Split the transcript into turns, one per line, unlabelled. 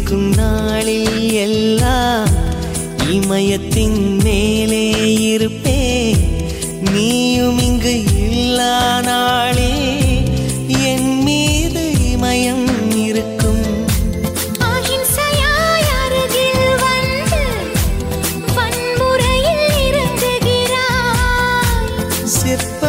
இருக்கும் நாளில் எல்லாம் இமயத்தின் மேலே இருப்பே. நீயும் இங்கு இல்லா நாளே என் மீது இமயம் இருக்கும்.
அஹிம்சையாய் அருகில் வந்து வன்முறையில் இறங்குகிறாய்.
சிற்ப